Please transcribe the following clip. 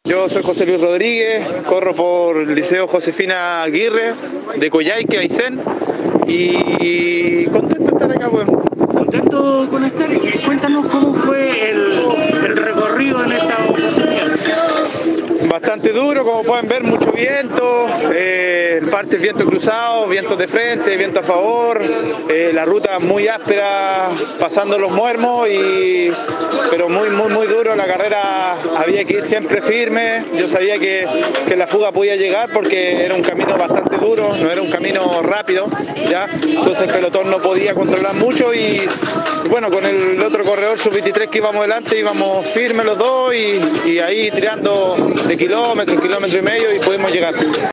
Yo soy José Luis Rodríguez, corro por el Liceo Josefina Aguirre de Coyhaique, Aysén, y contento de estar acá, pues. Contento con estar. Cuéntanos cómo fue el recorrido en esta oportunidad. Bastante duro, como pueden ver, mucho viento, partes viento cruzado, vientos de frente, viento a favor, la ruta muy áspera, pasando los muermos, pero muy duro. La carrera había que ir siempre firme. Yo sabía que la fuga podía llegar porque era un camino bastante duro, no era un camino rápido, ¿ya? Entonces el pelotón no podía controlar mucho y bueno, con el otro corredor sub-23 que íbamos delante, íbamos firmes los dos y ahí tirando de kilómetro y medio y pudimos llegar.